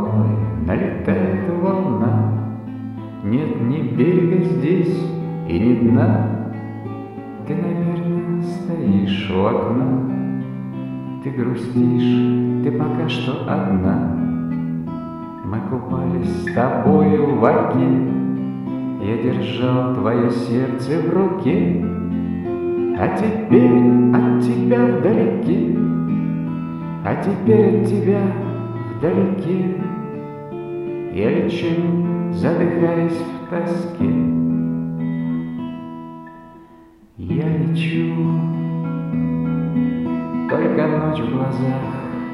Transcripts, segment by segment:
волной налетает волна. Нет ни берега здесь и ни дна. Ты, наверное, стоишь у окна. Ты грустишь, ты пока что одна. Мы купались с тобою в оке. Я держал твое сердце в руке. А теперь от тебя вдалеке, а теперь от тебя вдалеке я лечу, задыхаясь в тоске. Я лечу, только ночь в глазах.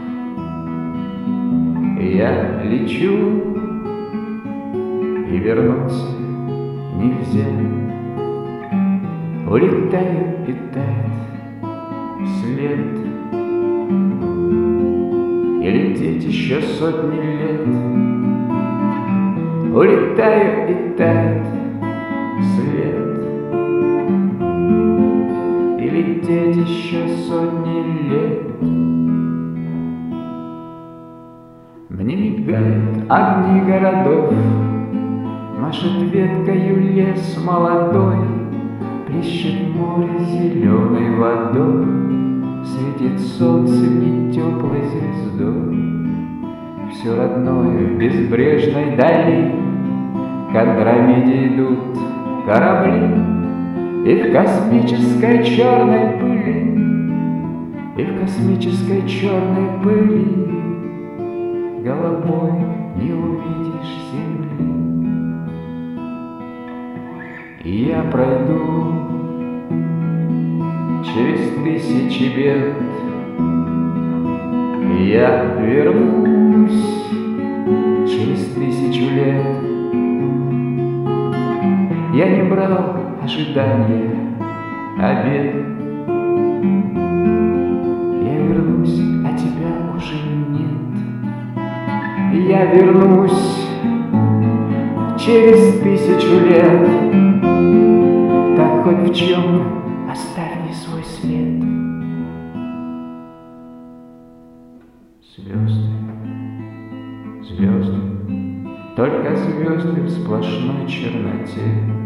Я лечу, и вернуться нельзя. Улетаю и тает след, и лететь еще сотни лет. Улетаю и тает след, и лететь еще сотни лет. Мне мигают огни городов, машет веткою лес молодой. Плещет море зеленой водой, светит солнце не теплой звездой. Все родное в безбрежной дали, к Андромеде идут корабли. И в космической черной пыли, и в космической черной пыли головой не увидишь земли. И я пройду через тысячи бед, и я вернусь через 1000 лет. Я не брал ожидания обед. Я вернусь, а тебя уже нет. И я вернусь через 1000 лет. Так хоть в чем оставь мне свой след. Звезды, звезды, только звезды в сплошной черноте.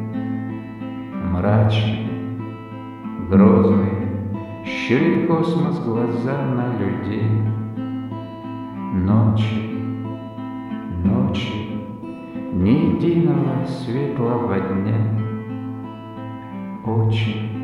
Мрачный, грозный, щурит космос глаза на людей. Ночи, ночи, ни единого светлого дня. Очень